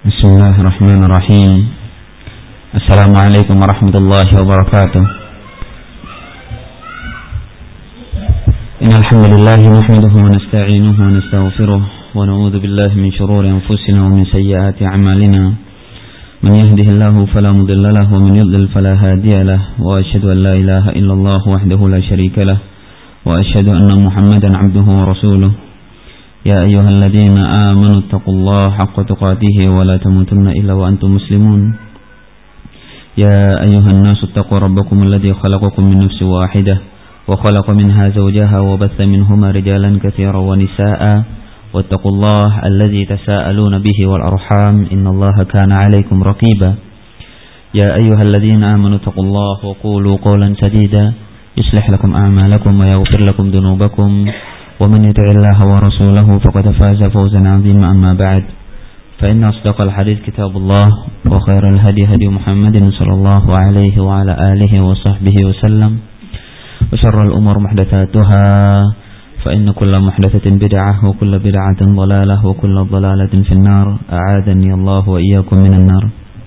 Bismillahirrahmanirrahim. Assalamualaikum warahmatullahi wabarakatuh. Innal hamdalillah nahmaduhu wa nasta'inuhu wa nastaghfiruh wa na'udzu billahi min shururi anfusina wa min sayyiati a'malina. Man yahdihillahu fala mudilla lahu wa man yudlil fala hadiya lahu wa asyhadu an la ilaha illallah wahdahu la syarika lahu wa asyhadu anna Muhammadan 'abduhu wa rasuluh. يا أيها الذين آمنوا اتقوا الله حق تقاته ولا تموتن إلا وأنتم مسلمون يا أيها الناس اتقوا ربكم الذي خلقكم من نفس واحدة وخلق منها زوجها وبث منهما رجالا كثيرا ونساء واتقوا الله الذي تساءلون به والأرحام إن الله كان عليكم رقيبا يا أيها الذين آمنوا اتقوا الله وقولوا قولا سديدا يصلح لكم أعمالكم ويغفر لكم ذنوبكم ومن يطع الله ورسوله فقد فاز فوزا عظيما أما بعد فإن أصدق الحديث كتاب الله وخير الهدي هدي محمد صلى الله عليه وعلى آله وصحبه وسلم وشر الأمور محدثاتها فإن كل محدثة بدعة وكل بدعة ضلالة وكل ضلالة في النار أعاذني الله وإياكم من النار.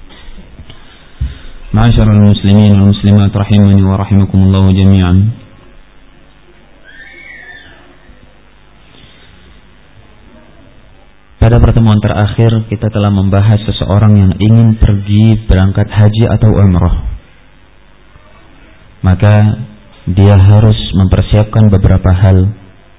معاشر المسلمين والمسلمات رحمني ورحمكم الله جميعا. Pada pertemuan terakhir kita telah membahas seseorang yang ingin pergi berangkat haji atau umrah. Maka dia harus mempersiapkan beberapa hal.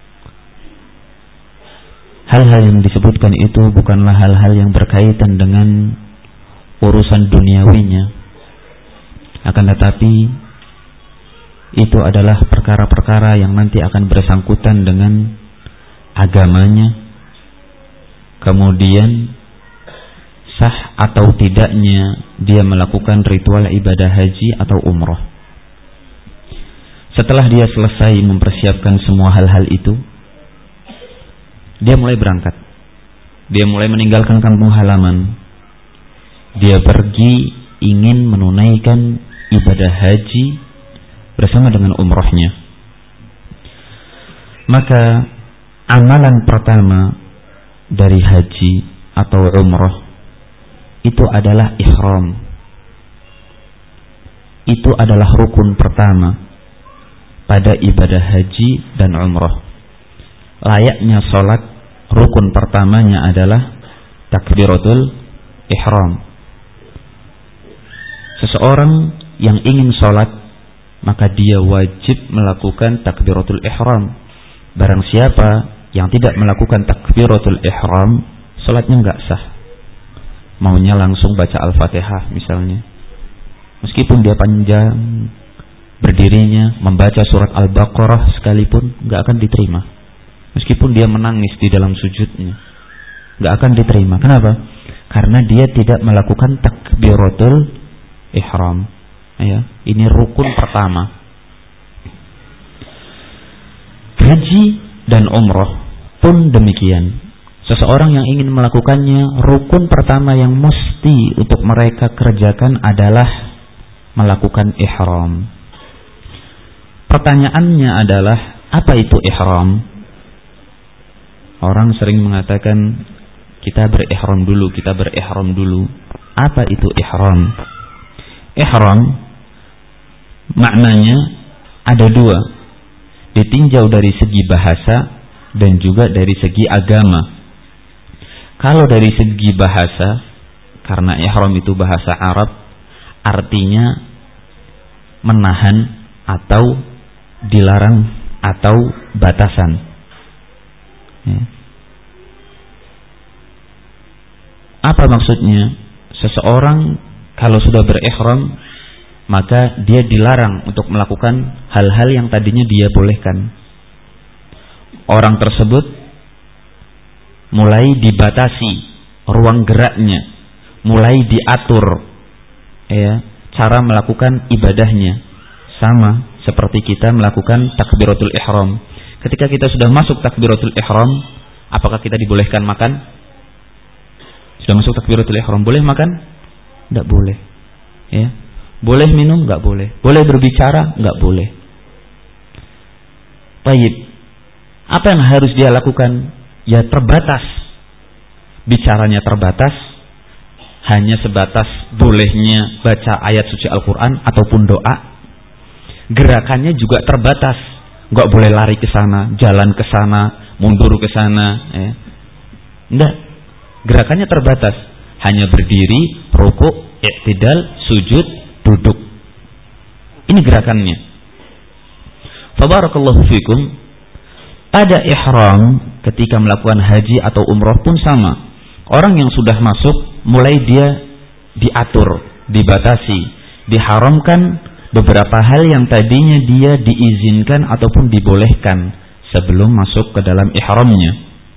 Hal-hal yang disebutkan itu bukanlah hal-hal yang berkaitan dengan urusan duniawinya. Akan tetapi itu adalah perkara-perkara yang nanti akan bersangkutan dengan agamanya. Kemudian sah atau tidaknya dia melakukan ritual ibadah haji atau umrah. Setelah dia selesai mempersiapkan semua hal-hal itu, dia mulai berangkat. Dia mulai meninggalkan kampung halaman. Dia pergi ingin menunaikan ibadah haji bersama dengan umrahnya. Maka amalan pertama dari haji atau umrah itu adalah ihram. Itu adalah rukun pertama pada ibadah haji dan umrah. Layaknya sholat, rukun pertamanya adalah takbiratul ihram. Seseorang yang ingin sholat, maka dia wajib melakukan takbiratul ihram. Barang siapa yang tidak melakukan takbiratul ihram, salatnya enggak sah. Maunya langsung baca Al-Fatihah misalnya, meskipun dia panjang berdirinya membaca surat Al-Baqarah sekalipun, enggak akan diterima. Meskipun dia menangis di dalam sujudnya, enggak akan diterima. Kenapa? Karena dia tidak melakukan takbiratul ihram. Ya, ini rukun pertama. Haji dan umrah pun demikian. Seseorang yang ingin melakukannya, rukun pertama yang mesti untuk mereka kerjakan adalah melakukan ihram. Pertanyaannya adalah, apa itu ihram? Orang sering mengatakan kita berihram dulu. Apa itu ihram? Ihram maknanya ada dua, ditinjau dari segi bahasa dan juga dari segi agama. Kalau dari segi bahasa, karena ihram itu bahasa Arab, artinya menahan atau dilarang atau batasan. Ya. Apa maksudnya? Seseorang kalau sudah berihram, maka dia dilarang untuk melakukan hal-hal yang tadinya dia bolehkan. Orang tersebut mulai dibatasi ruang geraknya, mulai diatur ya, cara melakukan ibadahnya, sama seperti kita melakukan takbiratul ihram. Ketika kita sudah masuk takbiratul ihram, apakah kita dibolehkan makan? Sudah masuk takbiratul ihram, boleh makan? Tidak boleh. Ya. Boleh minum? Tidak boleh. Boleh berbicara? Tidak boleh. Baik. Apa yang harus dia lakukan? Ya terbatas. Bicaranya terbatas, hanya sebatas bolehnya baca ayat suci Al-Quran ataupun doa. Gerakannya juga terbatas, nggak boleh lari ke sana, jalan ke sana, mundur ke sana, ya. Enggak, gerakannya terbatas, hanya berdiri, rukuk, i'tidal, sujud, duduk. Ini gerakannya. Fabarakallahu fikum. Pada ihram ketika melakukan haji atau umroh pun sama. Orang yang sudah masuk mulai dia diatur, dibatasi, diharamkan beberapa hal yang tadinya dia diizinkan ataupun dibolehkan sebelum masuk ke dalam ihramnya.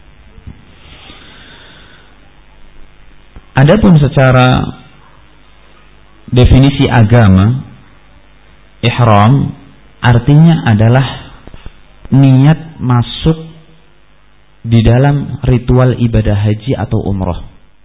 Adapun secara definisi agama, ihram artinya adalah niat masuk di dalam ritual ibadah haji atau umroh.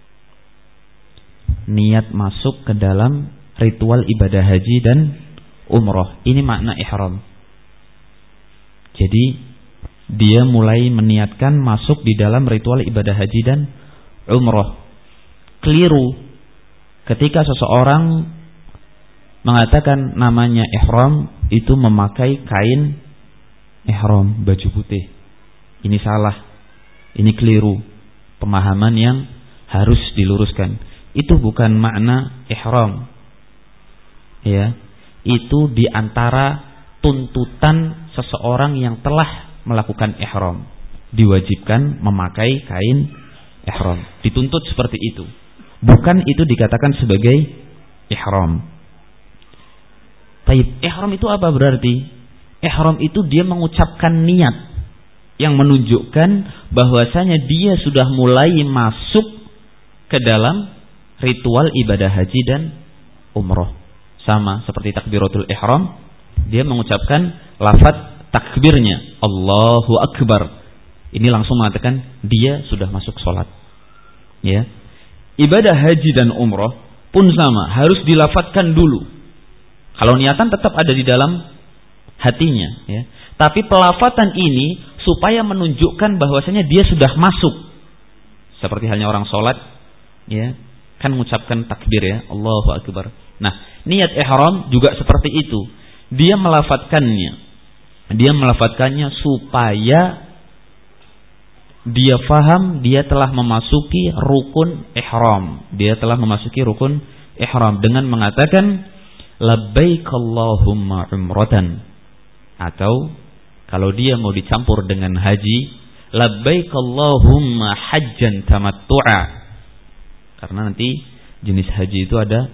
Niat masuk ke dalam ritual ibadah haji dan umroh. Ini makna ihram. Jadi dia mulai meniatkan masuk di dalam ritual ibadah haji dan umroh. Keliru ketika seseorang mengatakan namanya ihram itu memakai kain ihram, baju putih. Ini salah. Ini keliru. Pemahaman yang harus diluruskan. Itu bukan makna ihram. Ya, itu diantara tuntutan seseorang yang telah melakukan ihram. Diwajibkan memakai kain ihram. Dituntut seperti itu. Bukan itu dikatakan sebagai ihram. Taib, ihram itu apa berarti? Ihram itu dia mengucapkan niat yang menunjukkan bahwasanya dia sudah mulai masuk ke dalam ritual ibadah haji dan umroh. Sama seperti takbiratul ihram, dia mengucapkan lafaz takbirnya Allahu Akbar. Ini langsung mengatakan dia sudah masuk sholat. Ya. Ibadah haji dan umroh pun sama, harus dilafadzkan dulu. Kalau niatan tetap ada di dalam hatinya, ya. Tapi pelafatan ini supaya menunjukkan bahwasanya dia sudah masuk. Seperti halnya orang sholat, ya, kan mengucapkan takbir, ya, Allahu Akbar. Nah, niat ihram juga seperti itu. Dia melafatkannya. Dia melafatkannya supaya dia faham dia telah memasuki rukun ihram. Dia telah memasuki rukun ihram dengan mengatakan labbaik Allahumma umratan. Atau kalau dia mau dicampur dengan haji, labbaik Allahumma hajjan tamattu'a. Karena nanti jenis haji itu ada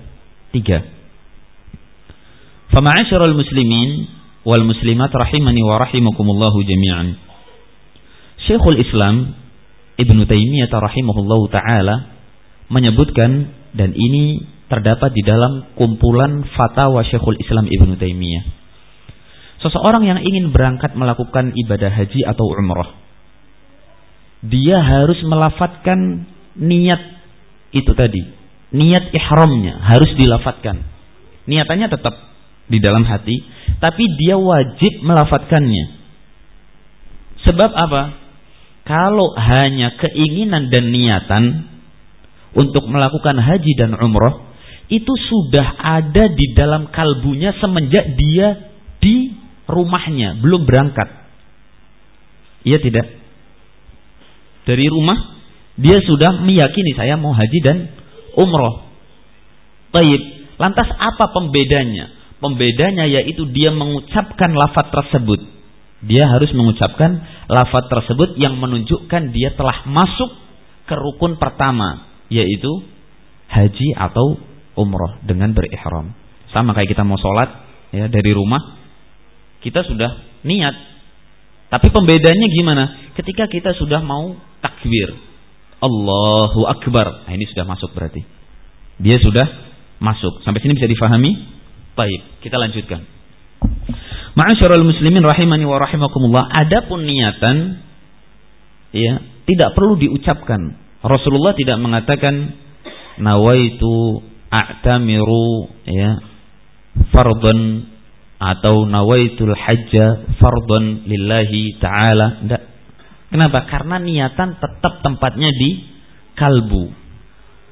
3. Fama'asyiral muslimin wal muslimat rahimani wa rahimakumullahu jami'an. Syekhul Islam Ibnu Taimiyah rahimahullahu taala menyebutkan, dan ini terdapat di dalam kumpulan fatwa Syekhul Islam Ibnu Taimiyah. Seseorang yang ingin berangkat melakukan ibadah haji atau umrah, dia harus melafadzkan niat itu tadi. Niat ihramnya harus dilafadzkan. Niatannya tetap di dalam hati, tapi dia wajib melafadzkannya. Sebab apa? Kalau hanya keinginan dan niatan untuk melakukan haji dan umrah, itu sudah ada di dalam kalbunya semenjak dia di rumahnya, belum berangkat. Iya tidak? Dari rumah dia sudah meyakini saya mau haji dan umrah. Baik, lantas apa pembedanya? Pembedanya yaitu dia mengucapkan lafaz tersebut. Dia harus mengucapkan lafaz tersebut yang menunjukkan dia telah masuk ke rukun pertama, yaitu haji atau umrah dengan berihram. Sama kayak kita mau sholat, ya, dari rumah kita sudah niat. Tapi pembedanya gimana? Ketika kita sudah mau takbir Allahu Akbar, nah ini sudah masuk berarti. Dia sudah masuk. Sampai sini bisa difahami? Baik, kita lanjutkan. Ma'asyiral muslimin rahimani wa rahimakumullah. Adapun niatan, ya, tidak perlu diucapkan. Rasulullah tidak mengatakan nawaitu a'tamiru, ya, fardhan, atau nawaitul hajja fardhan lillahi ta'ala. Tidak. Kenapa? Karena niatan tetap tempatnya di kalbu.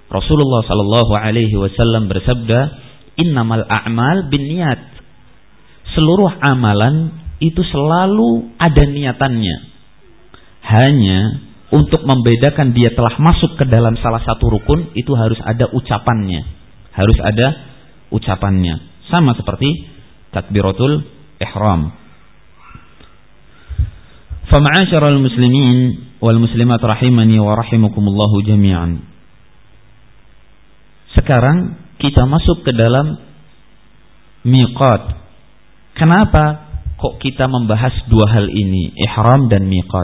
Rasulullah sallallahu alaihi wasallam bersabda, "Innamal a'mal binniyat." Seluruh amalan itu selalu ada niatannya. Hanya untuk membedakan dia telah masuk ke dalam salah satu rukun itu harus ada ucapannya. Harus ada ucapannya. Sama seperti takbiratul ihram. Fama'asyiral muslimin wal muslimat rahimani wa rahimakumullahu jami'an. Sekarang kita masuk ke dalam miqat. Kenapa kok kita membahas dua hal ini, ihram dan miqat?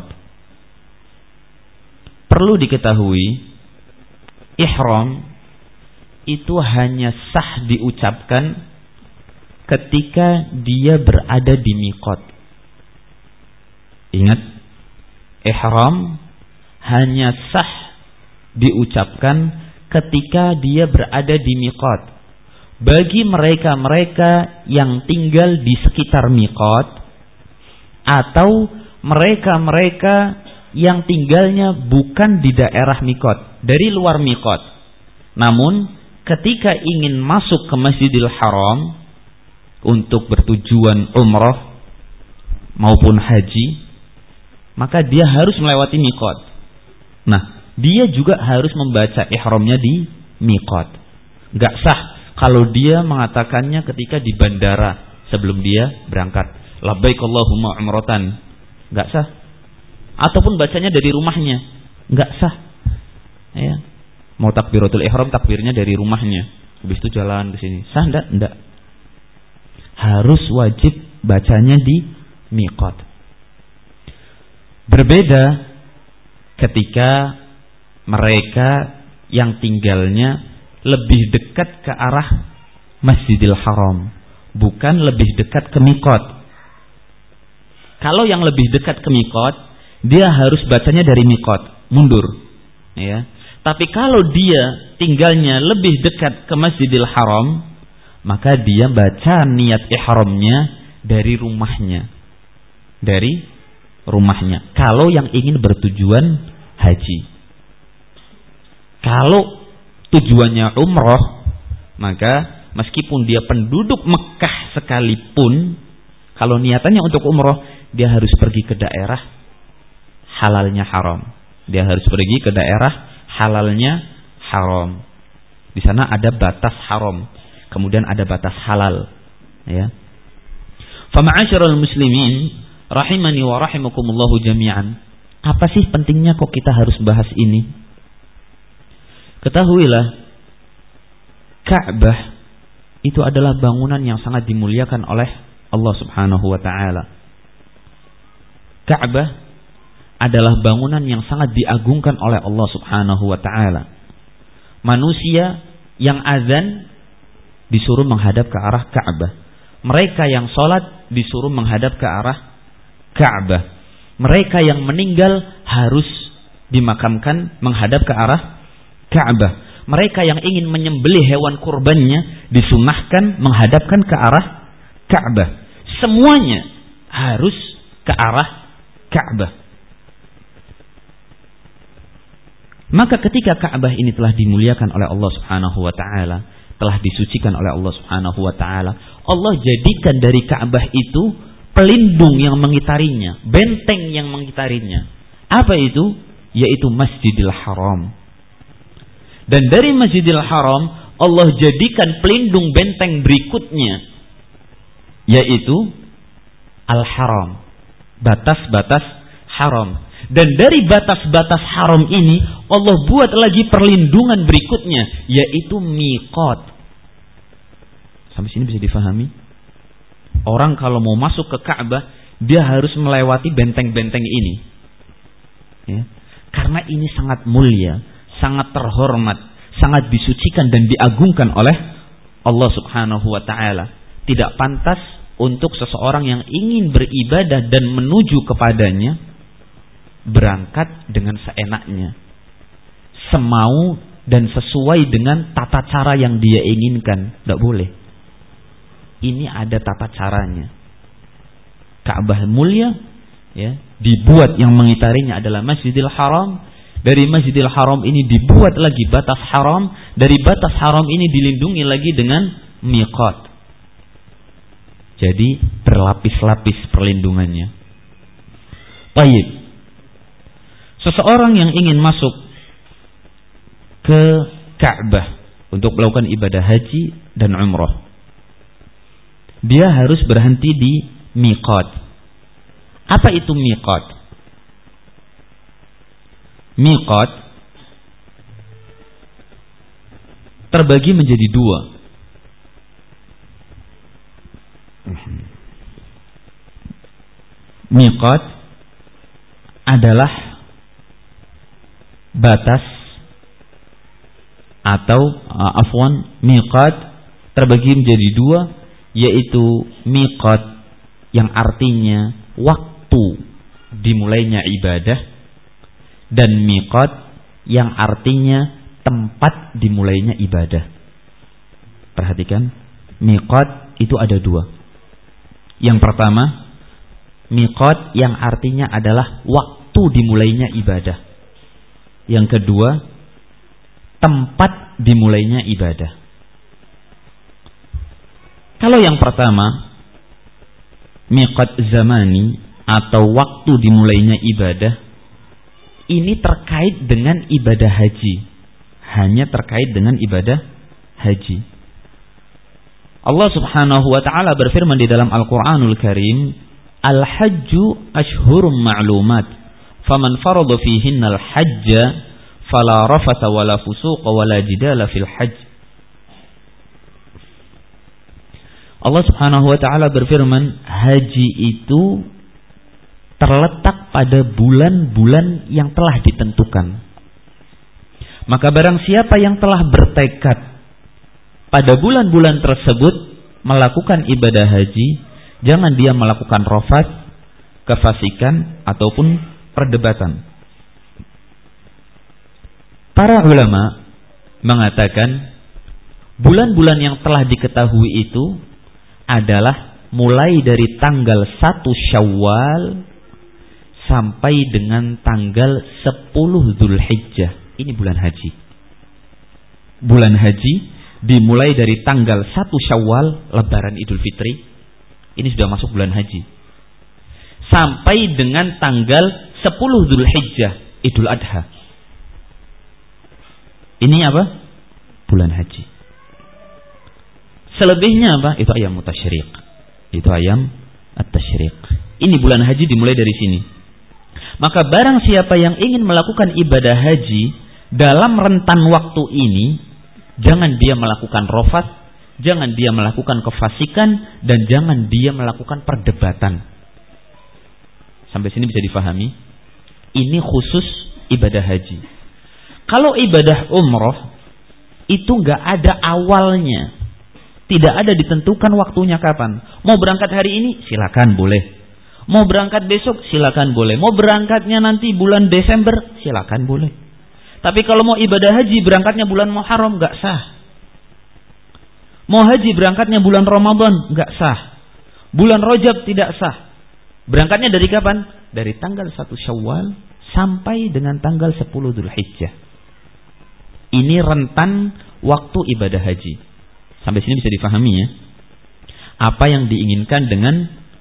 Perlu diketahui, ihram itu hanya sah diucapkan ketika dia berada di miqat. Ingat, ihram hanya sah diucapkan ketika dia berada di miqat. Bagi mereka-mereka yang tinggal di sekitar miqat atau mereka-mereka yang tinggalnya bukan di daerah miqat, dari luar miqat. Namun ketika ingin masuk ke Masjidil Haram untuk bertujuan umrah maupun haji, maka dia harus melewati miqat. Nah, dia juga harus membaca ihramnya di miqat. Gak sah kalau dia mengatakannya ketika di bandara sebelum dia berangkat, labbaik Allahumma umratan, gak sah. Ataupun bacanya dari rumahnya, gak sah. Ya. Mau takbiratul ihram, takbirnya dari rumahnya, habis itu jalan ke sini, sah enggak? Enggak. Harus wajib bacanya di miqat. Berbeda ketika mereka yang tinggalnya lebih dekat ke arah Masjidil Haram, bukan lebih dekat ke miqat. Kalau yang lebih dekat ke miqat, dia harus bacanya dari miqat, mundur. Ya. Tapi kalau dia tinggalnya lebih dekat ke Masjidil Haram, maka dia baca niat ihramnya dari rumahnya. Dari rumahnya. Kalau yang ingin bertujuan haji. Kalau tujuannya umroh, maka meskipun dia penduduk Mekah sekalipun, kalau niatannya untuk umroh, dia harus pergi ke daerah halalnya haram. Dia harus pergi ke daerah halalnya haram. Di sana ada batas haram, kemudian ada batas halal. Ya. Fama'asyiral muslimin rahimani wa rahimakumullahu jami'an. Apa sih pentingnya kok kita harus bahas ini? Ketahuilah, Ka'bah itu adalah bangunan yang sangat dimuliakan oleh Allah Subhanahu wa taala. Ka'bah adalah bangunan yang sangat diagungkan oleh Allah Subhanahu wa taala. Manusia yang azan disuruh menghadap ke arah Ka'bah. Mereka yang sholat disuruh menghadap ke arah Ka'bah. Mereka yang meninggal harus dimakamkan menghadap ke arah Ka'bah. Mereka yang ingin menyembelih hewan kurbannya disunahkan menghadapkan ke arah Ka'bah. Semuanya harus ke arah Ka'bah. Maka ketika Ka'bah ini telah dimuliakan oleh Allah Subhanahu wa taala, telah disucikan oleh Allah Subhanahu wa taala, Allah jadikan dari Ka'bah itu pelindung yang mengitarinya, benteng yang mengitarinya. Apa itu? Yaitu Masjidil Haram. Dan dari Masjidil Haram Allah jadikan pelindung benteng berikutnya, yaitu Al-Haram, batas-batas haram. Dan dari batas-batas haram ini Allah buat lagi perlindungan berikutnya, yaitu miqat. Sampai sini bisa difahami? Orang kalau mau masuk ke Ka'bah, dia harus melewati benteng-benteng ini. Ya. Karena ini sangat mulia, sangat terhormat, sangat disucikan dan diagungkan oleh Allah Subhanahu wa taala. Tidak pantas untuk seseorang yang ingin beribadah dan menuju kepadanya berangkat dengan seenaknya, semau dan sesuai dengan tata cara yang dia inginkan. Tidak boleh. Ini ada tata caranya. Ka'bah mulia, ya, dibuat yang mengitarinya adalah Masjidil Haram, Dari Masjidil Haram ini dibuat lagi batas haram, dari batas haram ini dilindungi lagi dengan miqat. Jadi berlapis-lapis perlindungannya. Baik. Seseorang yang ingin masuk ke Ka'bah untuk melakukan ibadah haji dan umrah, dia harus berhenti di miqat. Apa itu miqat? Miqat terbagi menjadi dua. Miqat adalah batas atau miqat terbagi menjadi dua, yaitu miqat yang artinya waktu dimulainya ibadah, dan miqat yang artinya tempat dimulainya ibadah. Perhatikan, miqat itu ada dua. Yang pertama, miqat yang artinya adalah waktu dimulainya ibadah. Yang kedua, tempat dimulainya ibadah. Kalau yang pertama, miqat zamani atau waktu dimulainya ibadah, ini terkait dengan ibadah haji. Hanya terkait dengan ibadah haji. Allah Subhanahu wa ta'ala berfirman di dalam Al-Qur'anul Karim, Al-hajju ashhurum ma'lumat, faman farada fihinna al-hajja fala rafata wala fusuqa wala jidala fil hajj. Allah Subhanahu wa ta'ala berfirman, haji itu terletak pada bulan-bulan yang telah ditentukan. Maka barang siapa yang telah bertekad pada bulan-bulan tersebut melakukan ibadah haji, jangan dia melakukan rafat, kefasikan, ataupun perdebatan. Para ulama mengatakan bulan-bulan yang telah diketahui itu adalah mulai dari tanggal 1 Syawal sampai dengan tanggal 10 Dzulhijjah. Ini bulan haji. Bulan haji dimulai dari tanggal 1 Syawal, Lebaran Idul Fitri. Ini sudah masuk bulan haji. Sampai dengan tanggal 10 Dzulhijjah, Idul Adha. Ini apa? Bulan haji. Selebihnya apa? Itu ayam tasyriq. Itu ayam at-tasyriq. Ini bulan haji dimulai dari sini. Maka barang siapa yang ingin melakukan ibadah haji dalam rentan waktu ini, jangan dia melakukan rafat, jangan dia melakukan kefasikan, dan jangan dia melakukan perdebatan. Sampai sini bisa difahami? Ini khusus ibadah haji. Kalau ibadah umroh itu nggak ada awalnya, tidak ada ditentukan waktunya kapan. Mau berangkat hari ini, silakan boleh. Mau berangkat besok, silakan boleh. Mau berangkatnya nanti bulan Desember, silakan boleh. Tapi kalau mau ibadah haji berangkatnya bulan Muharram, nggak sah. Mau haji berangkatnya bulan Ramadan, nggak sah. Bulan Rajab tidak sah. Berangkatnya dari kapan? Dari tanggal 1 Syawal sampai dengan tanggal 10 Dzulhijjah. Ini rentan waktu ibadah haji. Sampai sini bisa difahami ya. Apa yang diinginkan dengan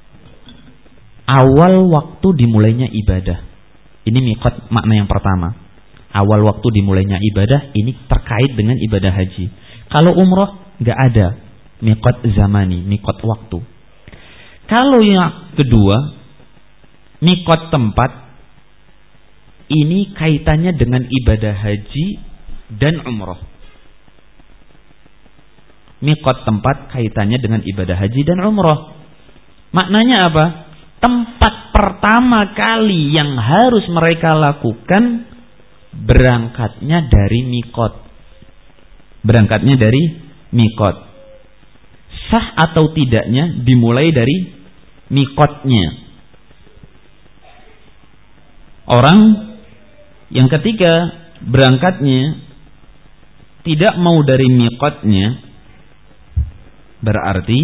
awal waktu dimulainya ibadah. Ini miqat makna yang pertama. Awal waktu dimulainya ibadah ini terkait dengan ibadah haji. Kalau umroh nggak ada miqat zamani, miqat waktu. Kalau yang kedua, miqat tempat, ini kaitannya dengan ibadah haji dan umroh. Miqat tempat kaitannya dengan ibadah haji dan umroh. Maknanya apa? Tempat pertama kali yang harus mereka lakukan berangkatnya dari miqat. Berangkatnya dari miqat. Sah atau tidaknya dimulai dari miqatnya. Orang yang ketika berangkatnya tidak mau dari miqatnya, berarti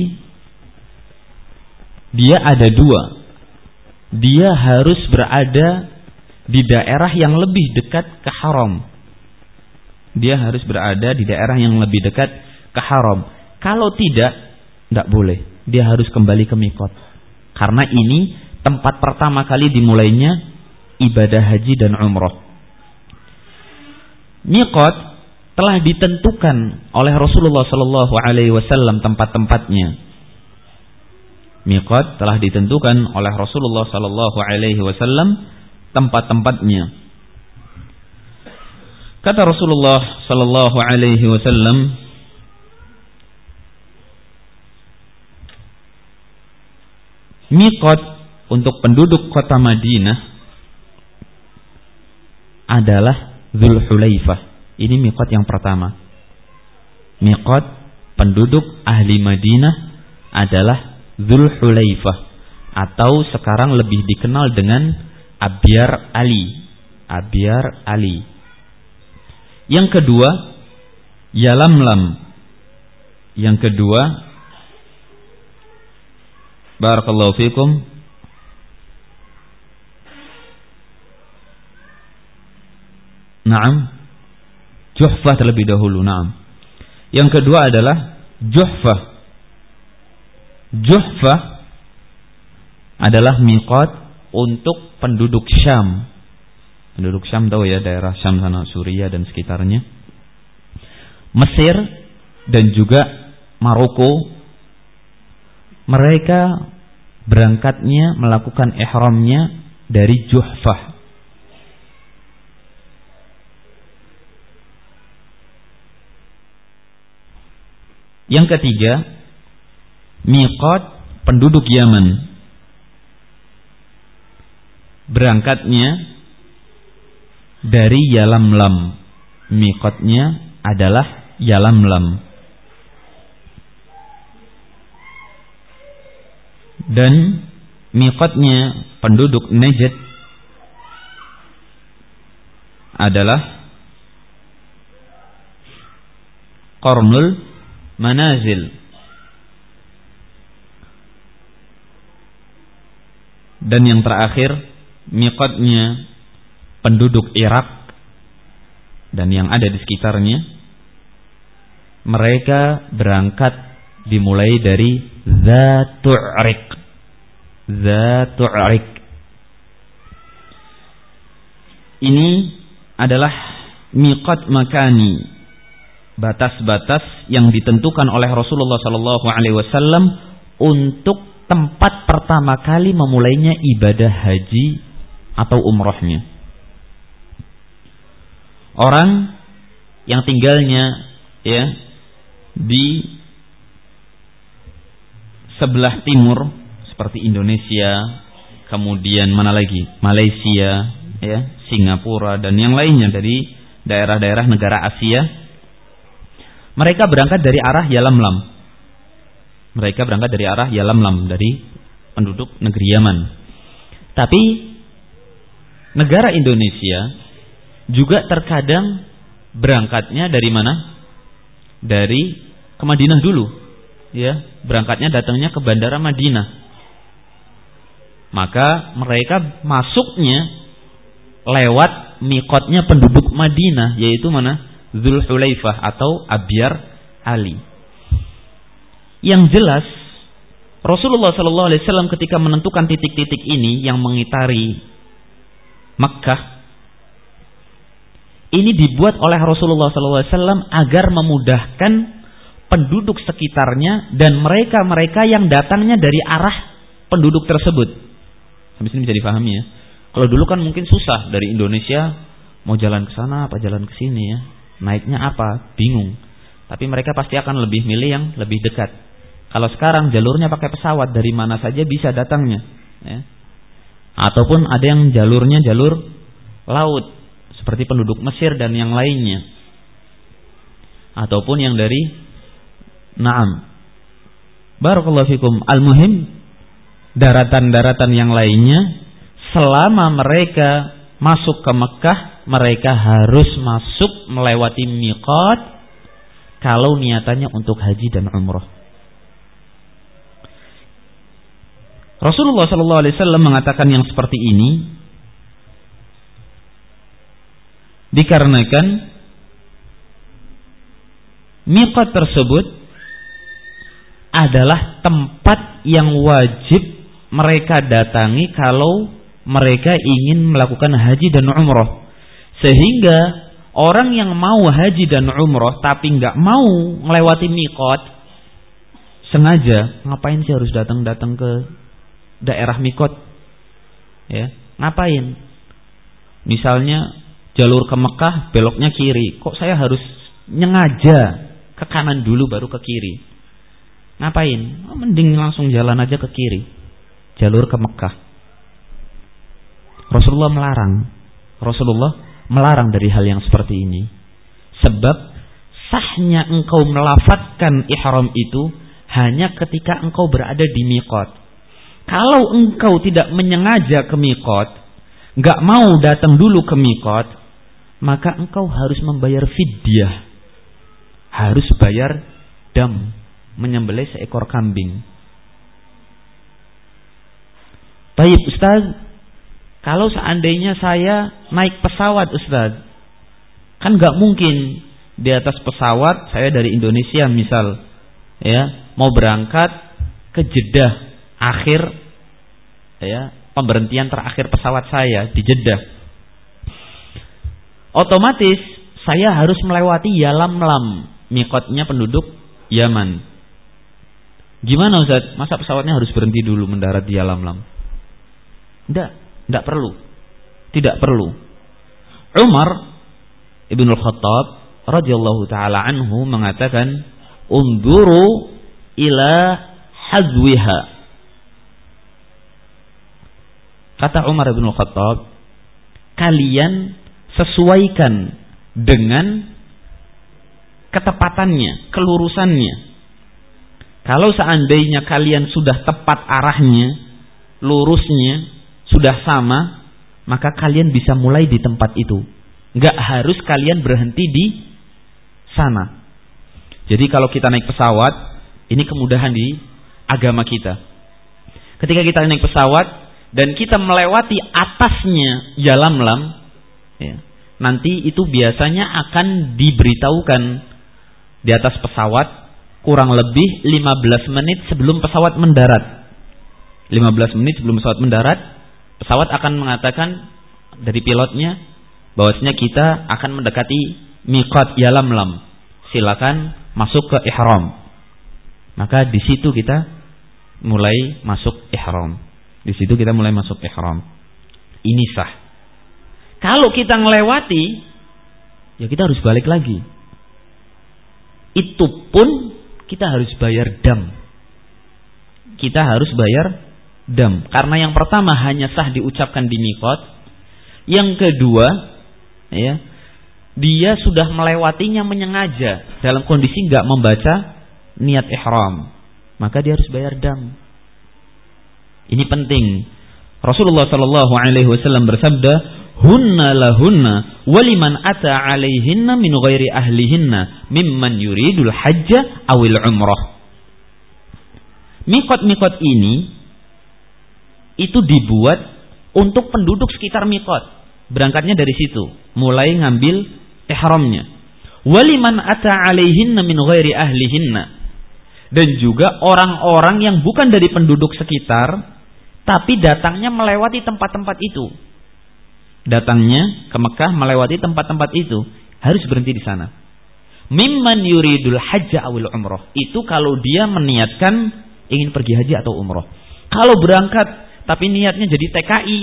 dia ada dua. Dia harus berada di daerah yang lebih dekat ke haram. Dia harus berada di daerah yang lebih dekat ke haram. Kalau tidak boleh. Dia harus kembali ke miqat. Karena ini tempat pertama kali dimulainya ibadah haji dan umrah. Miqat telah ditentukan oleh Rasulullah sallallahu alaihi wasallam tempat-tempatnya. Miqat telah ditentukan oleh Rasulullah sallallahu alaihi wasallam tempat-tempatnya. Kata Rasulullah sallallahu alaihi wasallam, miqat untuk penduduk kota Madinah adalah Dzulhulaifah. Ini miqat yang pertama. Miqat penduduk ahli Madinah adalah Dzulhulaifah, atau sekarang lebih dikenal dengan Abyar Ali. Abyar Ali. Yang kedua, Yalamlam. Yang kedua, barakallahu fikum, Naam, Juhfah terlebih dahulu. Naam. Yang kedua adalah Juhfah. Juhfah adalah miqat untuk penduduk Syam. Penduduk Syam tahu ya, daerah Syam sana, Suriah dan sekitarnya. Mesir dan juga Maroko. Mereka berangkatnya melakukan ihramnya dari Juhfah. Yang ketiga, miqat penduduk Yaman. Berangkatnya dari Yalamlam. Miqatnya adalah Yalamlam. Dan miqatnya penduduk Najd adalah Qarnul Manazil. Dan yang terakhir, miqatnya penduduk Irak dan yang ada di sekitarnya. Mereka berangkat dimulai dari Dzatu'riq. Dzatu'riq. Ini adalah miqat makani, batas-batas yang ditentukan oleh Rasulullah sallallahu alaihi wasallam untuk tempat pertama kali memulainya ibadah haji atau umrahnya. Orang yang tinggalnya ya di sebelah timur seperti Indonesia, kemudian mana lagi? Malaysia, ya, Singapura dan yang lainnya dari daerah-daerah negara Asia. Mereka berangkat dari arah Yalamlam. Mereka berangkat dari arah Yalamlam, dari penduduk negeri Yaman. Tapi negara Indonesia juga terkadang berangkatnya dari mana? Dari ke Madinah dulu, ya, berangkatnya datangnya ke Bandara Madinah. Maka mereka masuknya lewat miqatnya penduduk Madinah, yaitu mana? Dzulhulaifah atau Abyar Ali. Yang jelas Rasulullah sallallahu alaihi wasallam ketika menentukan titik-titik ini yang mengitari Makkah, ini dibuat oleh Rasulullah sallallahu alaihi wasallam agar memudahkan penduduk sekitarnya dan mereka-mereka yang datangnya dari arah penduduk tersebut. Habis ini bisa dipahami ya. Kalau dulu kan mungkin susah, dari Indonesia mau jalan ke sana apa jalan ke sini ya. Naiknya apa? Bingung. Tapi mereka pasti akan lebih milih yang lebih dekat. Kalau sekarang jalurnya pakai pesawat, dari mana saja bisa datangnya, ya. Ataupun ada yang jalurnya jalur laut, seperti penduduk Mesir dan yang lainnya. Ataupun yang dari Barakallahu fikum. Al-muhim, daratan-daratan yang lainnya, selama mereka masuk ke Mekah, mereka harus masuk melewati miqat kalau niatannya untuk haji dan umrah. Rasulullah sallallahu alaihi wasallam mengatakan yang seperti ini Dikarenakan miqat tersebut adalah tempat yang wajib mereka datangi kalau mereka ingin melakukan haji dan umroh. Sehingga orang yang mau haji dan umroh tapi nggak mau melewati miqat, sengaja ngapain sih harus datang ke daerah miqat? Ya, ngapain? Misalnya jalur ke Mekah beloknya kiri, kok saya harus nyengaja ke kanan dulu baru ke kiri? Ngapain? Mending langsung jalan aja ke kiri, jalur ke Mekah. Rasulullah melarang dari hal yang seperti ini. Sebab sahnya engkau melafatkan ihram itu hanya ketika engkau berada di miqat. Kalau engkau tidak menyengaja ke miqat, nggak mau datang dulu ke miqat, maka engkau harus membayar fidyah. Harus bayar dam, menyembelih seekor kambing. Baik Ustaz, kalau seandainya saya naik pesawat Ustaz, kan nggak mungkin di atas pesawat saya dari Indonesia misal, ya, mau berangkat ke Jeddah, akhir, ya, pemberhentian terakhir pesawat saya di Jeddah. Otomatis saya harus melewati Yalamlam, miqatnya penduduk Yaman. Gimana Ustaz? Masa pesawatnya harus berhenti dulu mendarat di Yalamlam? Tidak perlu. Tidak perlu. Umar Ibnul Khattab radhiyallahu taala anhu mengatakan, "Unduru ila hazwiha." Kata Umar Ibnul Khattab, kalian sesuaikan dengan ketepatannya, kelurusannya. Kalau seandainya kalian sudah tepat arahnya, lurusnya sudah sama, maka kalian bisa mulai di tempat itu. Nggak harus kalian berhenti di sana. Jadi kalau kita naik pesawat, ini kemudahan di agama kita. Ketika kita naik pesawat dan kita melewati atasnya Yalamlam, ya, nanti itu biasanya akan diberitahukan di atas pesawat kurang lebih 15 menit sebelum pesawat mendarat. 15 menit sebelum pesawat mendarat, pesawat akan mengatakan dari pilotnya bahwasanya kita akan mendekati miqat Yalamlam. Silakan masuk ke ihram. Maka di situ kita mulai masuk ihram. Di situ kita mulai masuk ihram. Ini sah. Kalau kita ngelewati, ya kita harus balik lagi. Itu pun kita harus bayar dam. Kita harus bayar dam. Karena yang pertama hanya sah diucapkan di miqat. Yang kedua, ya, dia sudah melewatinya menyengaja dalam kondisi nggak membaca niat ihram, maka dia harus bayar dam. Ini penting. Rasulullah Shallallahu Alaihi Wasallam bersabda, "Hunna lahunna, waliman ata alaihinna min ghairi ahlihinna, mimman yuridul hajja awil umrah." Miqat-miqat ini itu dibuat untuk penduduk sekitar miqat. Berangkatnya dari situ, mulai ngambil ihramnya. Waliman ata alaihinna min ghairi ahlihinna, dan juga orang-orang yang bukan dari penduduk sekitar tapi datangnya melewati tempat-tempat itu. Datangnya ke Mekah melewati tempat-tempat itu, harus berhenti di sana. Mimman yuridul hajja awil umrah, itu kalau dia meniatkan ingin pergi haji atau umrah. Kalau berangkat tapi niatnya jadi TKI,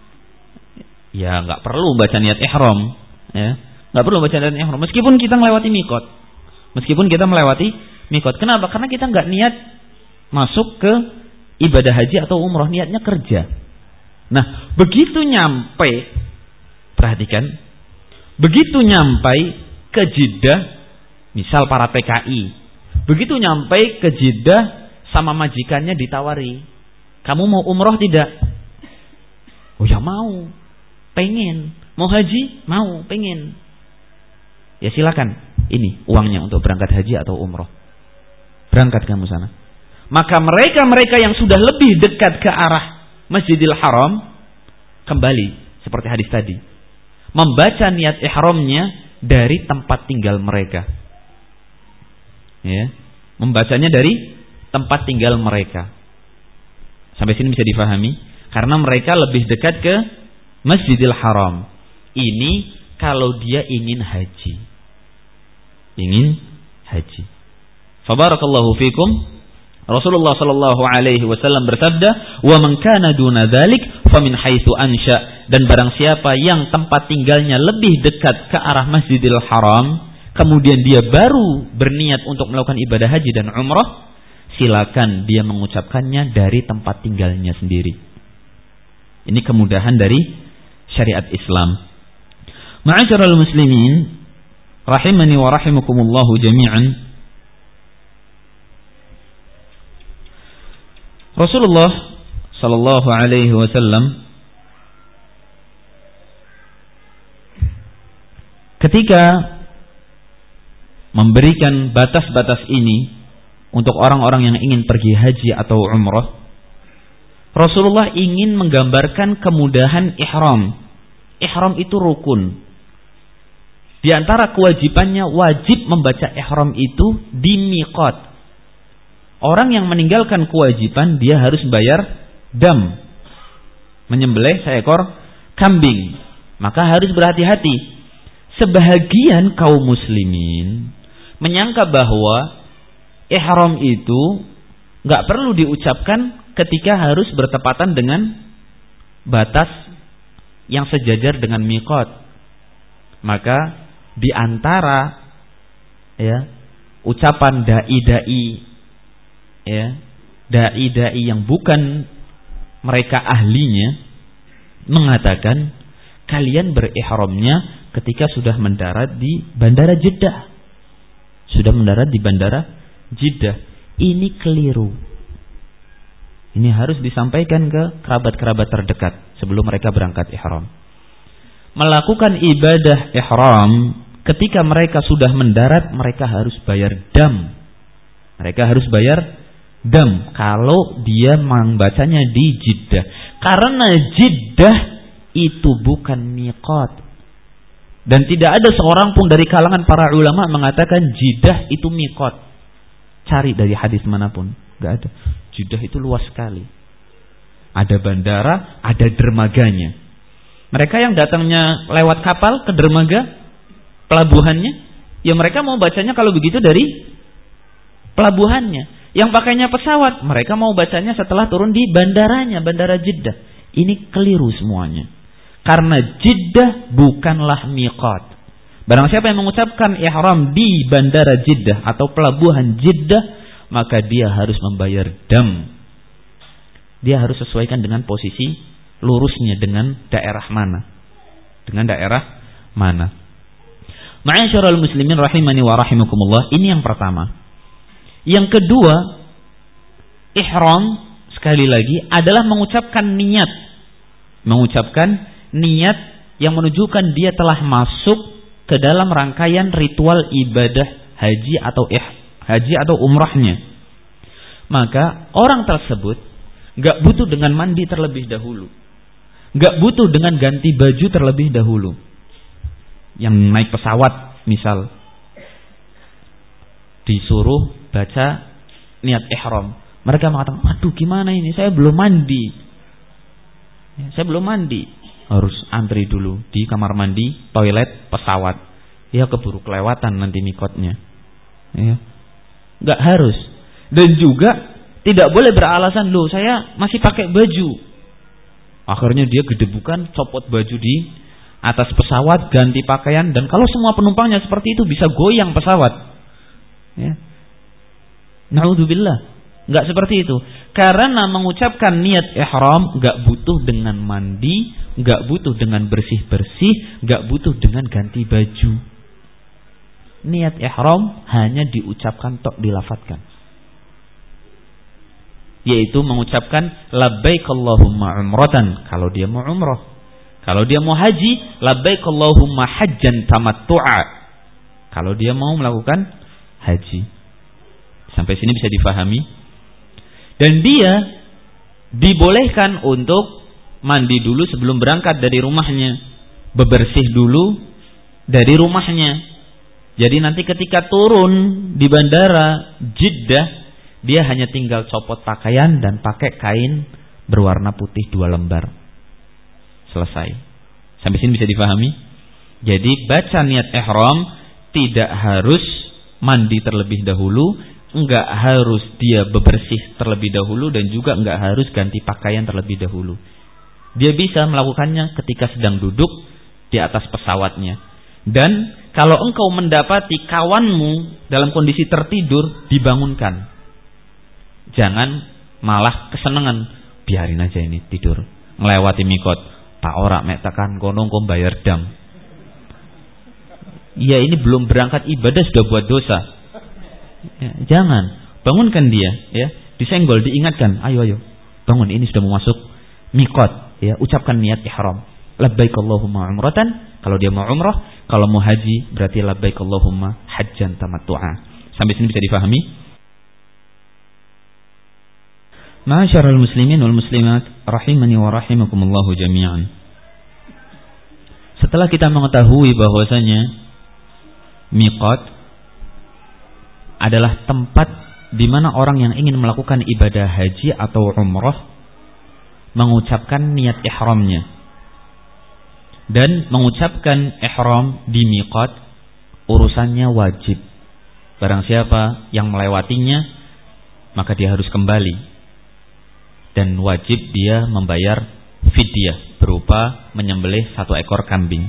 ya nggak perlu baca niat ihram, ya nggak perlu baca niat ihram. Meskipun kita melewati miqat, Kenapa? Karena kita nggak niat masuk ke ibadah haji atau umrah, niatnya kerja. Nah, begitu nyampe, perhatikan, begitu nyampe ke Jeddah, misal para PKI, begitu nyampe ke Jeddah sama majikannya ditawari, kamu mau umroh tidak? Oh ya mau, pengen. Mau haji? Mau, pengen. Ya silakan, ini uangnya untuk berangkat haji atau umroh. Berangkat kamu sana. Maka mereka-mereka yang sudah lebih dekat ke arah Masjidil Haram kembali seperti hadis tadi. membaca niat ihramnya dari tempat tinggal mereka. Ya, membacanya dari tempat tinggal mereka. Sampai sini bisa difahami? Karena mereka lebih dekat ke Masjidil Haram. Ini kalau dia ingin haji. Ingin haji. Fabarakallahu fikum. Rasulullah sallallahu alaihi wasallam bersabda, "Wa man kana duna dzalik famin haitsu ansha." Dan barang siapa yang tempat tinggalnya lebih dekat ke arah Masjidil Haram, kemudian dia baru berniat untuk melakukan ibadah haji dan umrah, silakan dia mengucapkannya dari tempat tinggalnya sendiri. Ini kemudahan dari syariat Islam. Ma'asyiral muslimin, rahimani wa rahimakumullahu jami'an. Rasulullah sallallahu alaihi wasallam ketika memberikan batas-batas ini untuk orang-orang yang ingin pergi haji atau umrah, Rasulullah ingin menggambarkan kemudahan ihram. Ihram itu rukun. Di antara kewajibannya wajib membaca ihram itu di miqat. Orang yang meninggalkan kewajiban dia harus bayar dam, menyembelih seekor kambing. Maka harus berhati-hati. Sebahagian kaum muslimin menyangka bahwa ihram itu nggak perlu diucapkan ketika harus bertepatan dengan batas yang sejajar dengan miqat. Maka di antara ucapan dai-dai dai-dai yang bukan mereka ahlinya mengatakan kalian berihramnya ketika sudah mendarat di Bandara Jeddah. Sudah mendarat di Bandara Jeddah. Ini keliru. Ini harus disampaikan ke kerabat-kerabat terdekat sebelum mereka berangkat ihram. Melakukan ibadah ihram ketika mereka sudah mendarat, mereka harus bayar dam. Mereka harus bayar dam kalau dia membacanya di Jeddah. Karena Jeddah itu bukan miqat. Dan tidak ada seorang pun dari kalangan para ulama mengatakan Jeddah itu miqat. Cari dari hadis manapun, enggak ada. Jeddah itu luas sekali. Ada bandara, ada dermaganya. Mereka yang datangnya lewat kapal ke dermaga pelabuhannya, ya mereka mau bacanya kalau begitu dari pelabuhannya. Yang pakainya pesawat, mereka mau bacanya setelah turun di bandaranya, Bandara Jeddah. Ini keliru semuanya. Karena Jeddah bukanlah miqat. Barang siapa yang mengucapkan ihram di Bandara Jeddah atau pelabuhan Jeddah, maka dia harus membayar dam. Dia harus sesuaikan dengan posisi lurusnya dengan daerah mana. Dengan daerah mana. Ma'asyiral muslimin rahimani wa rahimakumullah, ini yang pertama. Yang kedua, ihram sekali lagi adalah mengucapkan niat. Mengucapkan niat yang menunjukkan dia telah masuk ke dalam rangkaian ritual ibadah haji atau umrahnya. Maka orang tersebut gak butuh dengan mandi terlebih dahulu. Gak butuh dengan ganti baju terlebih dahulu. Yang naik pesawat misal disuruh baca niat ihram, mereka mengatakan, aduh gimana ini, saya belum mandi. Saya belum mandi. Harus antri dulu di kamar mandi, toilet, pesawat. Ya keburu kelewatan nanti mikotnya. Ya. Gak harus. Dan juga tidak boleh beralasan, loh saya masih pakai baju. Akhirnya dia gedebukan, copot baju di atas pesawat, ganti pakaian. Dan kalau semua penumpangnya seperti itu, bisa goyang pesawat. Ya. Na'udzubillah. Enggak seperti itu. Karena mengucapkan niat ihram enggak butuh dengan mandi, enggak butuh dengan bersih-bersih, enggak butuh dengan ganti baju. Niat ihram hanya diucapkan tok dilafadzkan. Yaitu mengucapkan labbaik Allahumma umratan kalau dia mau umrah. Kalau dia mau haji, labbaik Allahumma hajjan tamattu'a. Kalau dia mau melakukan haji. Sampai sini bisa difahami. Dan dia dibolehkan untuk mandi dulu sebelum berangkat dari rumahnya. bebersih dulu dari rumahnya. Jadi nanti ketika turun di bandara Jeddah, dia hanya tinggal copot pakaian dan pakai kain berwarna putih 2 lembar. Selesai. Sampai sini bisa difahami? Jadi baca niat ihram tidak harus mandi terlebih dahulu, enggak harus dia bebersih terlebih dahulu, dan juga enggak harus ganti pakaian terlebih dahulu. Dia bisa melakukannya ketika sedang duduk di atas pesawatnya. Dan kalau engkau mendapati kawanmu dalam kondisi tertidur, dibangunkan. Jangan malah kesenangan, biarin aja ini tidur, ngelewati mikot. Tak ora mek tekan kono kok bayar dam. Iya, ini belum berangkat ibadah sudah buat dosa. Ya, jangan, bangunkan dia, ya, disenggol, diingatkan, ayo bangun, ini sudah mau masuk mikot, ya, ucapkan niat ihram. Labbaik Allahumma umratan, kalau dia mau umrah, kalau mau haji berarti labbaik Allahumma hajjan tamattu'a. Sampai sini bisa difahami? Ma'asyiral muslimin wal muslimat rahimani wa rahimakumullahu jami'an. Setelah kita mengetahui bahwasanya miqat adalah tempat di mana orang yang ingin melakukan ibadah haji atau umrah mengucapkan niat ihramnya, dan mengucapkan ihram di miqat urusannya wajib. Barang siapa yang melewatinya maka dia harus kembali, dan wajib dia membayar fidyah berupa menyembelih 1 ekor kambing.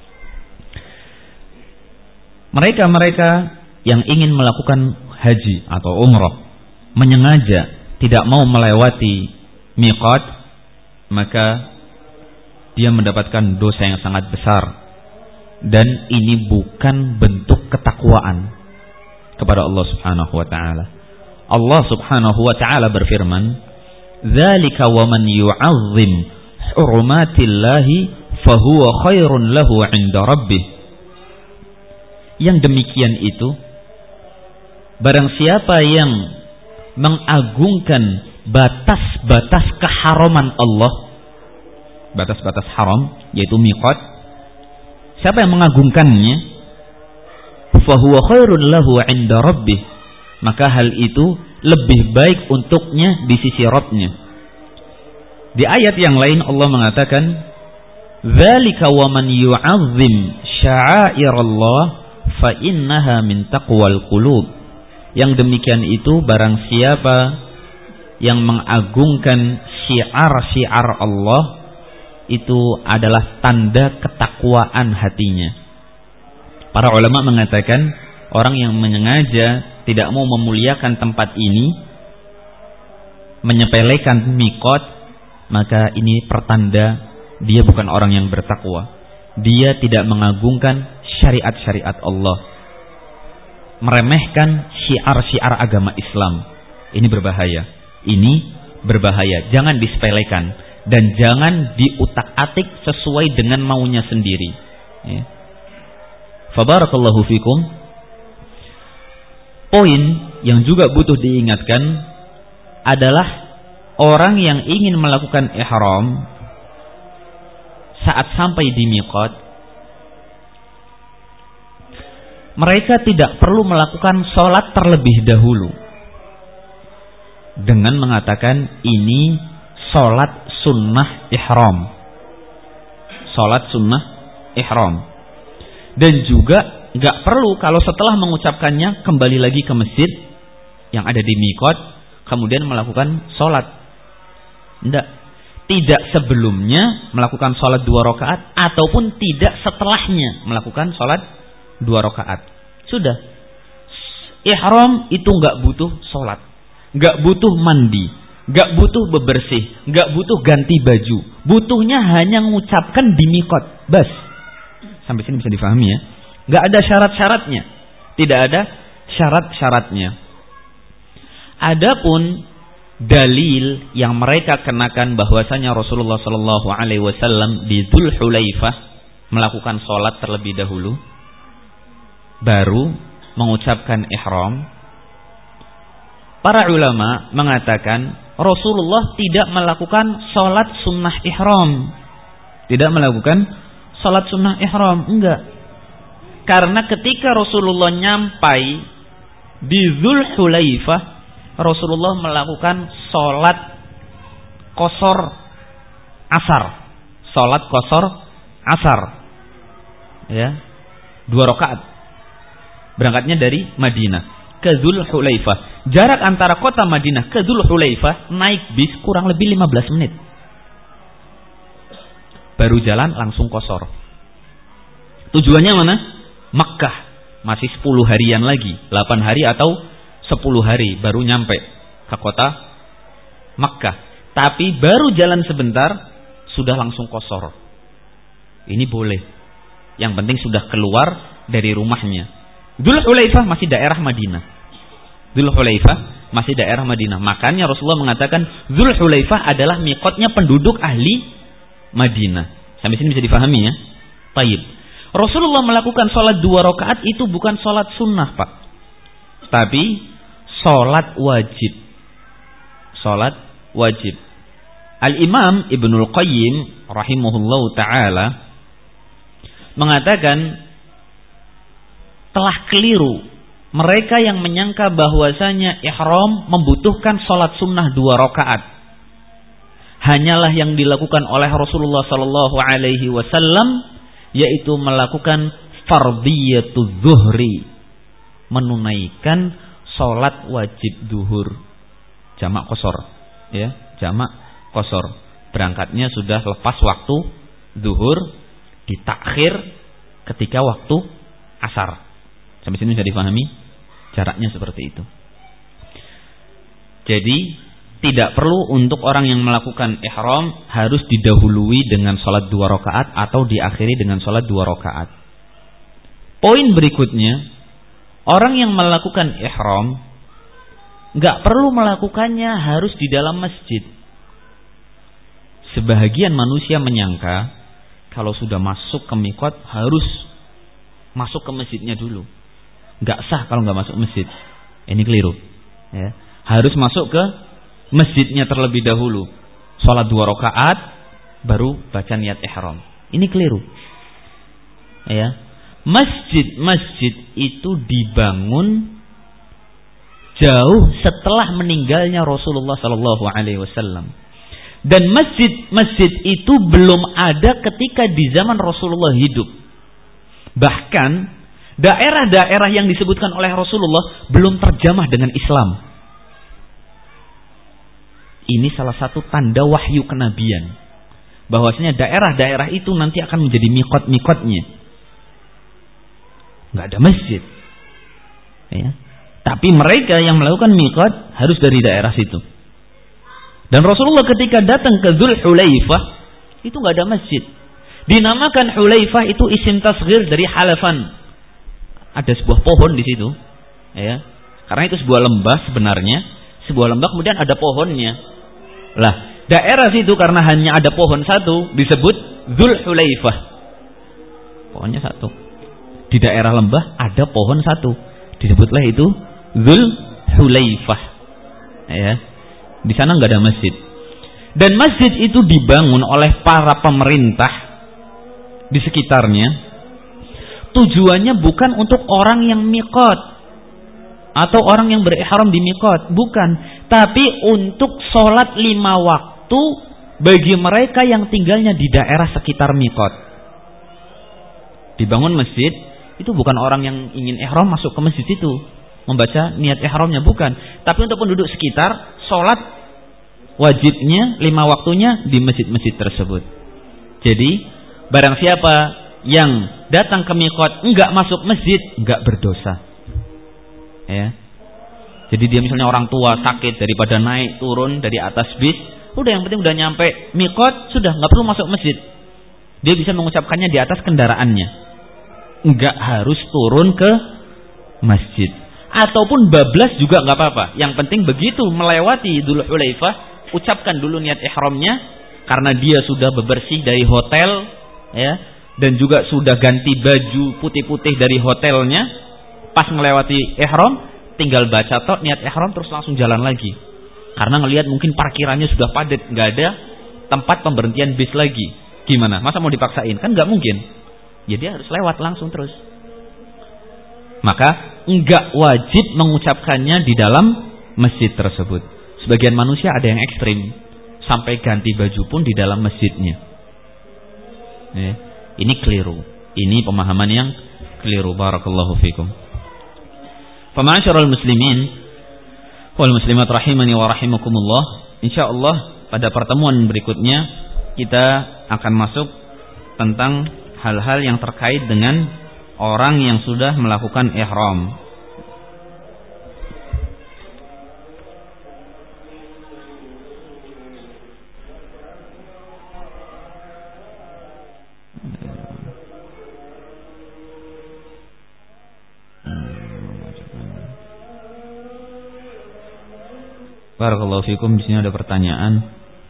Mereka yang ingin melakukan haji atau umrah menyengaja tidak mau melewati miqat, maka dia mendapatkan dosa yang sangat besar, dan ini bukan bentuk ketakwaan kepada Allah Subhanahu wa taala. Allah Subhanahu wa taala berfirman, "Dzalika wa man yu'azzim hurumatillahi fahuwa khairun lahu 'inda rabbih." Yang demikian itu, barang siapa yang mengagungkan batas-batas keharaman Allah, batas-batas haram, yaitu miqat, siapa yang mengagungkannya, fahuwa khairun lahu 'inda rabbih, maka hal itu lebih baik untuknya di sisi Rabb-nya. Di ayat yang lain Allah mengatakan, "Dzalika wa man yu'azzim sya'airallah fa innaha min taqwal qulub." Yang demikian itu barang siapa yang mengagungkan syiar-syiar Allah, itu adalah tanda ketakwaan hatinya. Para ulama mengatakan, orang yang menyengaja tidak mau memuliakan tempat ini, menyepelekan miqat, maka ini pertanda dia bukan orang yang bertakwa. Dia tidak mengagungkan syariat-syariat Allah, meremehkan syiar-syiar agama Islam. Ini berbahaya. Ini berbahaya. Jangan disepelekan dan jangan diutak-atik sesuai dengan maunya sendiri. Ya. Fabarakallahu fikum. Poin yang juga butuh diingatkan adalah orang yang ingin melakukan ihram saat sampai di miqat, mereka tidak perlu melakukan sholat terlebih dahulu dengan mengatakan ini sholat sunnah ihram, sholat sunnah ihram. Dan juga nggak perlu kalau setelah mengucapkannya kembali lagi ke masjid yang ada di miqat kemudian melakukan sholat. Tidak sebelumnya melakukan sholat 2 rakaat ataupun tidak setelahnya melakukan sholat 2 rakaat. Sudah. Ihram itu nggak butuh sholat, nggak butuh mandi, nggak butuh bebersih, nggak butuh ganti baju. Butuhnya hanya mengucapkan di miqat. Bas. Sampai sini bisa difahami ya. Nggak ada syarat-syaratnya. Tidak ada syarat-syaratnya. Adapun dalil yang mereka kenakan bahwasanya Rasulullah Shallallahu Alaihi Wasallam di Dzul Hulaifah melakukan sholat terlebih dahulu, baru mengucapkan ihram. Para ulama mengatakan Rasulullah tidak melakukan sholat sunnah ihram, tidak melakukan salat sunnah ihram, enggak. Karena ketika Rasulullah nyampai di Dzulhulaifah, Rasulullah melakukan salat qasar asar. Salat qasar asar. Ya. 2 rakaat. Berangkatnya dari Madinah ke Dzulhulaifah. Jarak antara kota Madinah ke Dzulhulaifah naik bis kurang lebih 15 menit. Baru jalan langsung qasar. Tujuannya mana? Makkah. Masih 10 harian lagi, 8 hari atau 10 hari baru nyampe ke kota Makkah. Tapi baru jalan sebentar sudah langsung qasar. Ini boleh. Yang penting sudah keluar dari rumahnya. Dzulhulaifah masih daerah Madinah. Dzulhulaifah masih daerah Madinah. Makanya Rasulullah mengatakan Dzulhulaifah adalah miqatnya penduduk ahli Madinah. Sampai sini bisa difahami ya? Taib. Rasulullah melakukan sholat 2 rakaat itu bukan sholat sunnah, Pak. Tapi sholat wajib. Sholat wajib. Al-Imam Ibnul Qayyim rahimahullahu ta'ala mengatakan telah keliru mereka yang menyangka bahwasanya ihram membutuhkan sholat sunnah 2 rakaat. Hanyalah yang dilakukan oleh Rasulullah sallallahu alaihi wasallam yaitu melakukan fardhiyatul zuhri, menunaikan sholat wajib duhur jamak qasar, ya, jamak qasar. Berangkatnya sudah lepas waktu duhur, ditakhir ketika waktu asar. Sampai sini bisa difahami jaraknya seperti itu. Jadi tidak perlu untuk orang yang melakukan ihram harus didahului dengan sholat 2 rakaat atau diakhiri dengan sholat 2 rakaat. Poin berikutnya, orang yang melakukan ihram nggak perlu melakukannya harus di dalam masjid. Sebahagian manusia menyangka kalau sudah masuk ke miqat harus masuk ke masjidnya dulu. Nggak sah kalau nggak masuk masjid. Ini keliru. Ya. Harus masuk ke masjidnya terlebih dahulu. Sholat 2 rakaat baru baca niat ihram. Ini keliru. Ya. Masjid-masjid itu dibangun jauh setelah meninggalnya Rasulullah sallallahu alaihi wasallam. Dan masjid-masjid itu belum ada ketika di zaman Rasulullah hidup. Bahkan daerah-daerah yang disebutkan oleh Rasulullah belum terjamah dengan Islam. Ini salah satu tanda wahyu kenabian. Bahwasanya daerah-daerah itu nanti akan menjadi miqat-miqatnya. Nggak ada masjid. Ya. Tapi mereka yang melakukan miqat harus dari daerah situ. Dan Rasulullah ketika datang ke Dzulhulaifah itu nggak ada masjid. Dinamakan Hulaifah itu isim tasghir dari halafan. Ada sebuah pohon di situ, ya. Karena itu sebuah lembah sebenarnya, sebuah lembah kemudian ada pohonnya. Lah, daerah situ karena hanya ada pohon satu disebut Dzulhulaifah. Pohonnya satu. Di daerah lembah ada pohon satu, disebutlah itu Dzulhulaifah. Ya. Di sana nggak ada masjid. Dan masjid itu dibangun oleh para pemerintah di sekitarnya. Tujuannya bukan untuk orang yang miqat atau orang yang berihram di miqat, bukan. Tapi untuk sholat 5 waktu bagi mereka yang tinggalnya di daerah sekitar miqat. Dibangun masjid itu bukan orang yang ingin ihram masuk ke masjid itu membaca niat ihramnya, bukan. Tapi untuk penduduk sekitar sholat wajibnya 5 waktunya di masjid-masjid tersebut. Jadi barang siapa yang datang ke miqat enggak masuk masjid enggak berdosa. Ya. Jadi dia misalnya orang tua sakit, daripada naik turun dari atas bis, udah yang penting udah nyampe miqat sudah enggak perlu masuk masjid. Dia bisa mengucapkannya di atas kendaraannya. Enggak harus turun ke masjid. Ataupun bablas juga enggak apa-apa. Yang penting begitu melewati Dzulhulaifah, ucapkan dulu niat ihramnya karena dia sudah bebersih dari hotel, ya. Dan juga sudah ganti baju putih-putih dari hotelnya. Pas melewati ihram, tinggal baca tok niat ihram terus langsung jalan lagi. Karena ngelihat mungkin parkirannya sudah padat, nggak ada tempat pemberhentian bis lagi. Gimana? Masa mau dipaksain? Kan nggak mungkin. Jadi harus lewat langsung terus. Maka nggak wajib mengucapkannya di dalam masjid tersebut. Sebagian manusia ada yang ekstrim, sampai ganti baju pun di dalam masjidnya. Ini keliru. Ini pemahaman yang keliru. Barakallahu fikum. Fama'asyiral muslimin wal muslimat rahimani wa rahimakumullah. Insyaallah pada pertemuan berikutnya kita akan masuk tentang hal-hal yang terkait dengan orang yang sudah melakukan ihram. Barakallahu fikum. Di sini ada pertanyaan.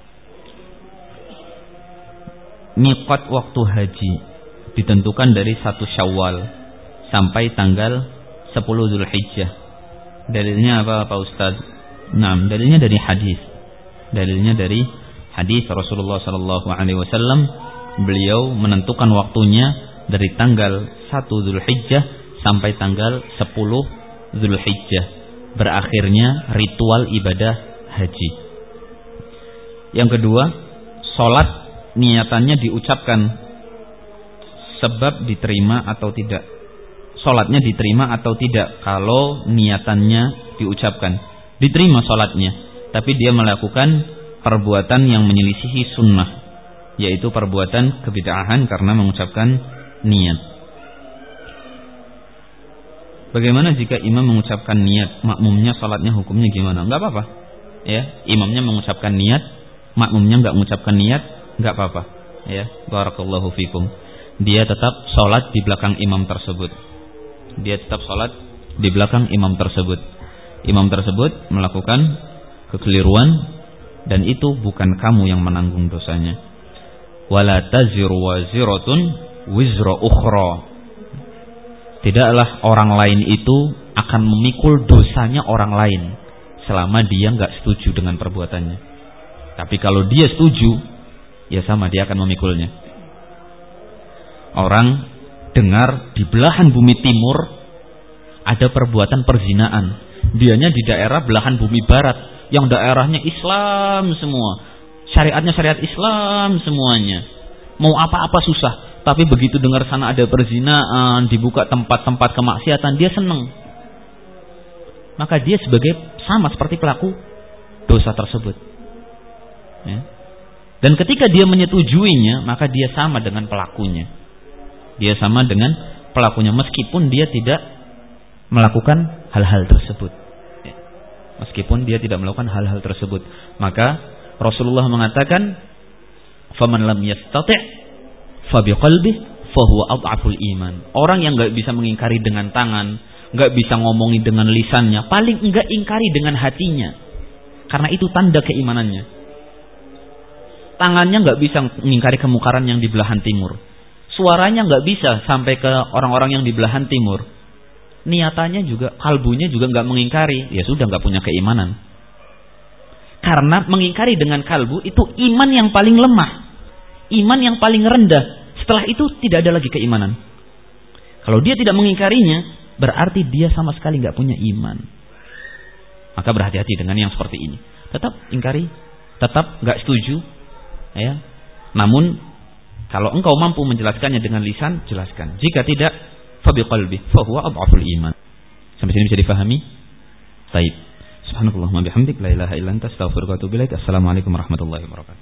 Miqat waktu haji ditentukan dari 1 Syawal sampai tanggal 10 Zulhijjah. Dalilnya apa Pak Ustaz? Nah, dalilnya dari hadis. Dalilnya dari hadis Rasulullah sallallahu alaihi wasallam. Beliau menentukan waktunya dari tanggal 1 Zulhijjah sampai tanggal 10 Zulhijjah. Berakhirnya ritual ibadah haji. Yang kedua, sholat niatannya diucapkan sebab diterima atau tidak. Sholatnya diterima atau tidak kalau niatannya diucapkan. Diterima sholatnya, tapi dia melakukan perbuatan yang menyelisihi sunnah, yaitu perbuatan kebid'ahan karena mengucapkan niat. Bagaimana jika imam mengucapkan niat, makmumnya salatnya hukumnya gimana? Enggak apa-apa. Ya, imamnya mengucapkan niat, makmumnya enggak mengucapkan niat, enggak apa-apa. Ya, barakallahu fikum. Dia tetap salat di belakang imam tersebut. Dia tetap salat di belakang imam tersebut. Imam tersebut melakukan kekeliruan dan itu bukan kamu yang menanggung dosanya. Wala taziru waziratun wizra ukhra. Tidaklah orang lain itu akan memikul dosanya orang lain selama dia nggak setuju dengan perbuatannya. Tapi kalau dia setuju, ya sama, dia akan memikulnya. Orang dengar di belahan bumi timur ada perbuatan perzinaan. Dianya di daerah belahan bumi barat yang daerahnya Islam semua. Syariatnya syariat Islam semuanya. Mau apa-apa susah. Tapi begitu dengar sana ada perzinaan, dibuka tempat-tempat kemaksiatan, dia senang. Maka dia sama seperti pelaku dosa tersebut. Ya. Dan ketika dia menyetujuinya, maka dia sama dengan pelakunya. Dia sama dengan pelakunya meskipun dia tidak melakukan hal-hal tersebut. Ya. Meskipun dia tidak melakukan hal-hal tersebut. Maka Rasulullah mengatakan, "Faman lam yastati' fabiqalbih fahuwa ad'aful iman." Orang yang enggak bisa mengingkari dengan tangan, enggak bisa ngomongin dengan lisannya, paling enggak ingkari dengan hatinya. Karena itu tanda keimanannya. Tangannya enggak bisa mengingkari kemungkaran yang di belahan timur. Suaranya enggak bisa sampai ke orang-orang yang di belahan timur. Niatannya juga, kalbunya juga enggak mengingkari, ya sudah enggak punya keimanan. Karena mengingkari dengan kalbu itu iman yang paling lemah. Iman yang paling rendah. Setelah itu tidak ada lagi keimanan. Kalau dia tidak mengingkarinya, berarti dia sama sekali nggak punya iman. Maka berhati-hati dengan yang seperti ini. Tetap ingkari, tetap nggak setuju, ya. Namun kalau engkau mampu menjelaskannya dengan lisan, jelaskan. Jika tidak, fabiqalbi, fahuwa ad'aful iman. Sampai sini bisa difahami? Baik. Subhanakallahumma bihamdik, la ilaha illa anta, astaghfiruka wa atubu ilaik. Assalamualaikum warahmatullahi wabarakatuh.